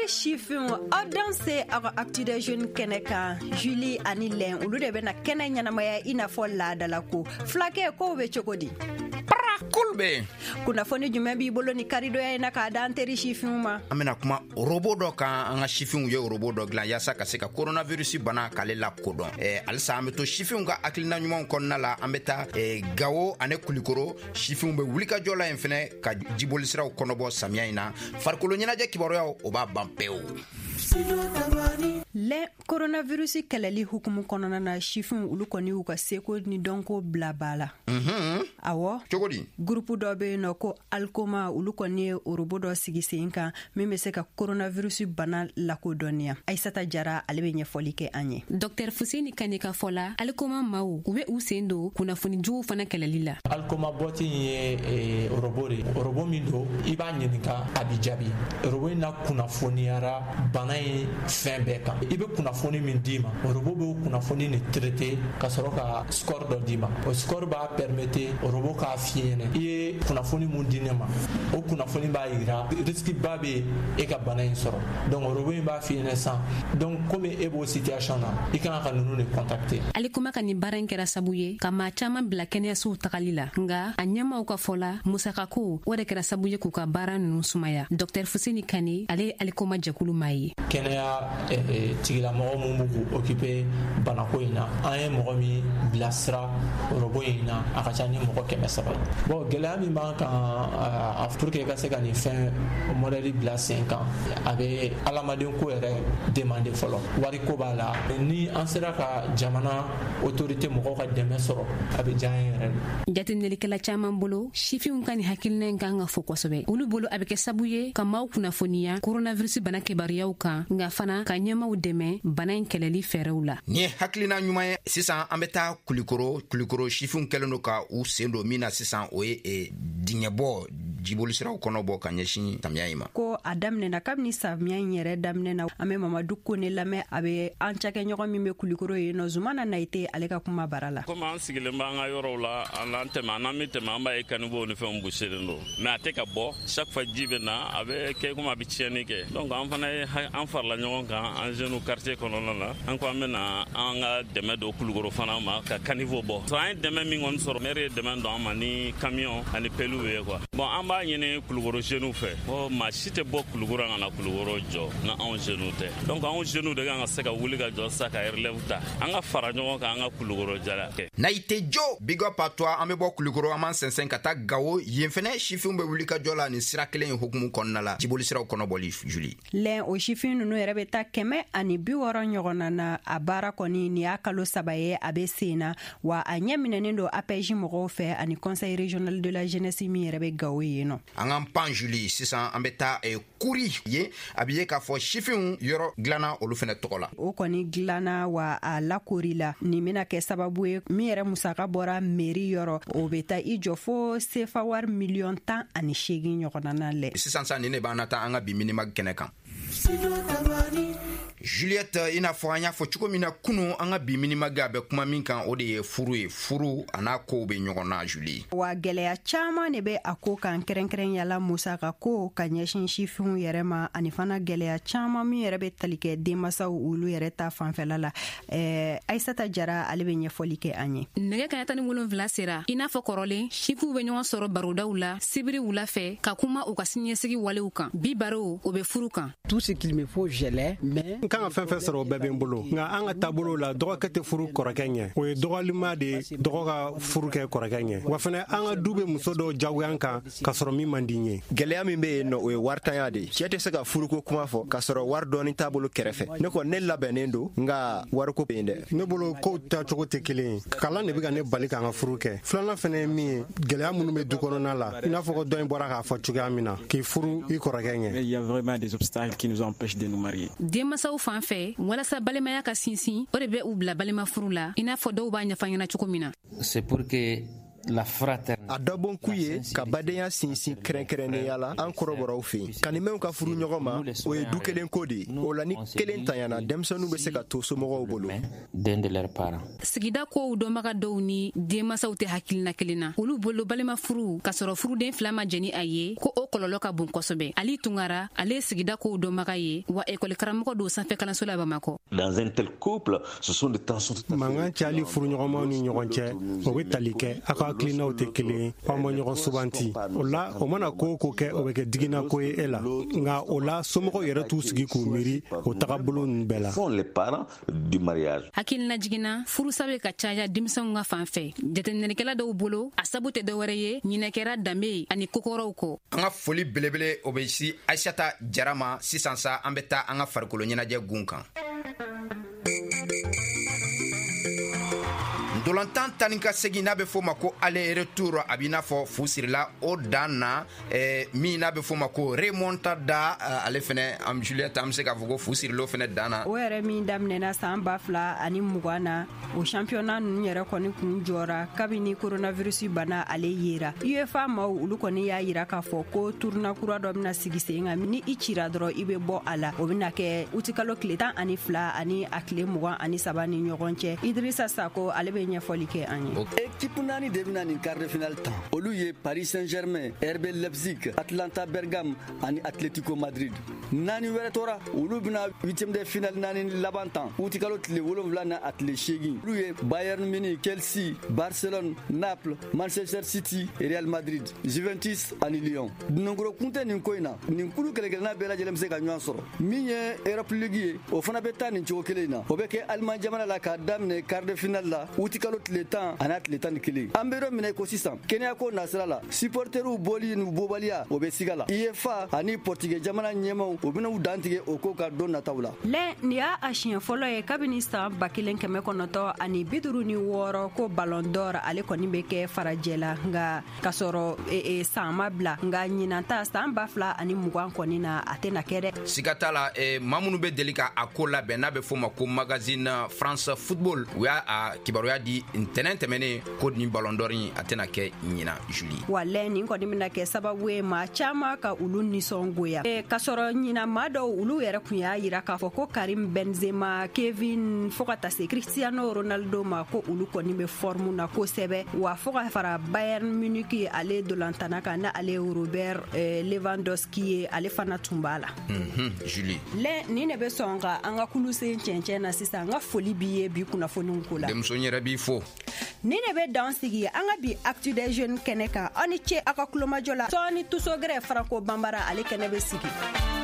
Chiffon a dansé à Actu des jeunes Keneka, Julie Anilin, ou le début na Kenya Namaya Inafola Dalako, Flake Kove Chokodi. Kulbe kuna foni jume bi bolo ni karido ya ina ka danteri Chiffon ma amena kuma robot do ka anga Chiffon ye robot do glan yasa ka se ka coronavirus bana kale la kodon alsa ameto Chiffon ga aklina nyuma konna la ambeta gawo ane kulikoro Chiffon be wulika jola enfene ka jibolisira konobo samia ina farkolo nyina je kibaro ya oba bampeo le coronavirus keleli hukumu konona na Chiffon ulu koni uka seko ni donko blabala awo chogodi groupe do be no ko alkoma ulu koni orobo do sigisenka meme se ka coronavirus bana la ko donia Aissata Jara alebe nya folike anye Dr Fuseni Kanika fola alkoma mawu ube usendo kuna funi ju fana kelalila alkoma boti ye orobo mindo iba nyenika abijabi orobo na kuna funi ara bana ye fembe kan ibe kuna funi min dima orobo be kuna funi ne traité ka soro ka score do dima o score ba permettre orobo ka fiene ye kuna funi mun dinema o kuna funi ba ira risque babe e ka bana in soro donc orobo ba fiene sans donc comme ebo situation na ikana ka nunu ne contacter alikuma kan ni baran kera sabuye kama chama bila kenya su takalila nga anyama uka fola musaka ko wode kera sabuye ku ka baran nunu sumaya Dr Fuseni Kani alikuma jakulu mai kenya tigila mo mu occuper bana ko ina ay mo mi blasra robo ina akachani mo ko kemesaba bon gelami banka pour que ka se kan fin modèle blas 5 ans avec alamadin ko ere demander follow wari ko bala ni ansera ka jamana autorité mo ko ka demesoro abe jaayere jatineli kala chama mbolo Chiffon kan hakilnen kan fokosobe ulu bolo abeke sabuye kama kuna fonia coronavirus bana ke bariyauka nga fana ka nyama udeme bana keleli ferewla ni haklina nyuma sisan ambeta kulikoro Chiffon keleno ka u sendo mina sisan oye dinyebo jibolisira konobo kanyeshin tamyaima ko adamne na kamni samya nyere damne na ame mama dukko ne lame abe anchake nyogo mime kulikoro yeno zumana naite aleka kuma barala ko man sigile mbanga yorola alante manamite mamba e kanubo ne fem bushelendo na teka bo chaque fois jibena abe ke kuma bicheni ke donc an fana an farla nyogon kan an jeune quartier konono la an ko amena anga deme do kulikoro fana ma ka kanivo bo so an deme mi ngon soro mere deme do amani camion ani peloué quoi bon amba nyene kulugoro jeune fait o ma cité bo kulugoro ngana kulugoro jo na on jeune te donc on jeune de nga seka wuliga jo saka relève ta anga faranyo ka anga kulugoro jala naite jo big up à toi amebo kulugoro aman 55 kata gawo yefene Chiffon be wulika jola ni sirakelen hukumu konnala jibolisira konoboli Julie len o Chiffon no rebeta keme ani biworo nyogona na abara koni ni akalo sabaye abesena wa anyamine ndo APJ mo fe ani conseil régional de la jeunesse mi rebe gawo no angam pan Julie sisan ambeta kuri ye abiye ka fo Chiffon yoro glana olufene tokola o koni glana wa ala korila ni mina ke sababu mi yere musaka bora meri yoro o beta ijofo sefa war million tan ani shegi nyokona na le sisan sa ne banata anga bi minima kenekan Juliette ina fo anya fo chuko mina kunu anga bi minima gabe kuma minkan o de furu ana ko be nyogona Julie wa geleya chama ne be ako kan keren yala musaka ko kanyeshin Chiffon yerema ani fana geleya chama mi yerebe talike demasa ulu yereta fanfela la Aissata Jara alebe nye folike anye nege kayata ni wolon vlasera ina fo korole Chiffon be nyon soro baroda ula sibiri ula fe ka kuma o ka sinyesigi wale ukan bi baro o be furu kan tout ce qu'il me faut gelé mais kan fa fa soro bebe mbolo nga anga tabolo la doga kete furu korakenye o dogalima de doga furu ke korakenye wa fana anga dube musodo jawyanka ka soro mi mandinye gelea mi be no o warta yade chete sega furu ko kuma fo ka soro war doni tabolo kerefe ne ko ne labenendo nga war ko pende ne bolo ko ta chogo tekele kala ne biga ne balika nga furu ke flana fana mi gelea munu me dukono na la ina fo ko doin bora ka fo chuga amina ki furu i korakenye il y a vraiment des obstacles qui nous empêchent de nous marier demasaw fanfe wala sa balema ya ka sinsin o de be u bla balema furula ina fo do ba nya fanyana chukomina c'est pour que la fraternité. A dɔ bon k'u ye ka badenya sinsin kɛrɛnkɛrɛnnenya la an kɔrɔbɔrɔw fɛ yen kanimɛnw ka furu ɲɔgɔn ma o ye du kelen ko de ye o la ni kelen tanyana denmisɛnninw bɛ se ka to somɔgɔw bolo. sigida kow dɔnbaga dɔw ni denmasaw tɛ hakilina kelen na olu bolo balima furu ka sɔrɔ furuden fila ma jɛni a ye ko o kɔlɔlɔ ka bon kosɛbɛ. Ali Tungara ale ye sigida kow dɔnbaga ye wa ekɔli karamɔgɔ don sanfɛ kalanso la Bamakɔ. Dans un tel couple, ce sont des tensions. Mangan cali furuɲɔgɔnmaw ni ɲɔgɔn cɛ o bɛ tali kɛ a ka hakilinaw tɛ kelen f'an bɔ ɲɔgɔn suganti o la o mana ko o ko kɛ o bɛ kɛ digina ko ye e la nka o la somɔgɔw yɛrɛ t'u sigi k'u miiri o tagabolo ninnu bɛɛ la. Les parents du mariage. Hakilina jiginna furusa bɛ ka caya denmisɛnw ka fan fɛ jateminɛlikɛla dɔw bolo a sabu tɛ dɔwɛrɛ ye ɲinɛ kɛra danbe ani kokɔrɔw kɔ. An ka foli belebele o bɛ si Aisata Jara ma sisan sa an bɛ taa an ka farikolo ɲɛnajɛ gun kan. Dolantan tani ka segin n'a bɛ fɔ ma ko aller retour a b'i n'a fɔ fu sirila o dan na min n'a bɛ fɔ ma ko remontada ale fɛnɛ am Juliette am se k'a fɔ ko fu sirilo fɛnɛ dan na. O yɛrɛ min daminɛna san 2020 na o championnat ninnu yɛrɛ kɔni kun jɔra kabini coronavirus bana ale yera. UEFA maaw olu kɔni y'a yira k'a fɔ ko tournoi kura dɔ bɛna sigi sen kan ni i cira dɔrɔn i bɛ bɔ a la o bɛna kɛ utikalo tile 12 ani a tile 23 ni ɲɔgɔn cɛ. Idrissa Sako ale bɛ ɲɛfɔli kɛ an ye. Équipe naani de bɛna nin quart de finale tan olu ye Paris Saint-Germain, RB Leipzig, Atlanta Bergame ani Atletico Madrid. Naani wɛrɛ tora olu bɛna 8e de finale naani laban tan utikalo tile 7 na a tile 8 olu ye Bayern Munich, Chelsea, Barcelone, Naples, Manchester City, Real Madrid, Juventus ani Lyon. Dunankɔrɔ kunte nin ko in na nin kulu kɛlɛkɛlɛna bɛɛ lajɛlen bɛ se ka ɲɔgɔn sɔrɔ min ye Europe League ye o fana bɛ taa nin cogo kelen in na o bɛ kɛ Allemagne jamana la k'a daminɛ quart de finale la utikalo tile 10 ani tile 11 an bɛ yɔrɔ minɛ ko sisan kɛnɛya ko nasira la supporteriw bɔli ni bɔbaliya o bɛ siga la UEFA ani Portugais jamana ɲɛmaw o bɛna u dantigɛ o ko ka don nataw la. Lɛ nin y'a siɲɛ fɔlɔ ye kabini san 1956 ani 56 ko Ballon d'Or ale kɔni bɛ kɛ farajɛ la nka ka sɔrɔ san ma bila nka ɲinanta san 2020 kɔni na a tɛna kɛ dɛ. Siga t'a la maa minnu bɛ deli ka a ko labɛn n'a bɛ fɔ ma ko magazine France Football u y'a kibaruya di ntɛnɛn tɛmɛnen ko nin Ballon d'Or in a tɛna kɛ ɲina Julie. Wa lɛ nin kɔni bɛna kɛ sababu ye maa caman ka olu nisɔngoya ka sɔrɔ ɲina maa dɔw olu yɛrɛ kun y'a yira k'a fɔ ko Karim Benzema, Kevin fo ka taa se Cristiano Ronaldo ma ko olu kɔni bɛ forme na kosɛbɛ wa fo ka fara Bayern Munich ale dolantana kan na ale Robert Lewandowski ye ale fana tun b'a la. Julie. Lɛ nin ne bɛ sɔn ka an ka kulusen cɛncɛn na sisan an ka foli b'i ye bi kunnafoniw ko la. Denmuso yɛrɛ b'i fo. Ni ne bɛ dan sigi an ka bi Actu des Jeunes kɛnɛ kan aw ni ce aw ka kulomajɔ la sɔɔni tusogɛrɛ Franco Bambara ale kɛnɛ bɛ sigi.